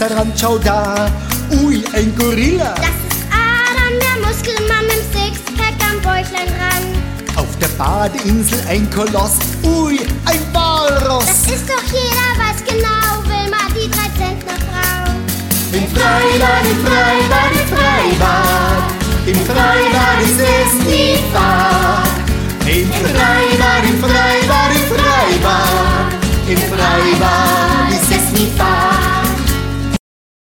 Wasserrand, schau da. Ui, ein Gorilla. Das ist Adam, der Muskelmann mit Sixpack am Bäuchlein ran. Auf der Badeinsel ein Koloss. Ui, ein Walross. Das ist doch jeder weiß genau, Wilma, die 3 Zentner Frau. Im Freibad, im Freibad, im Freibad. Im Freibad ist es nie wahr.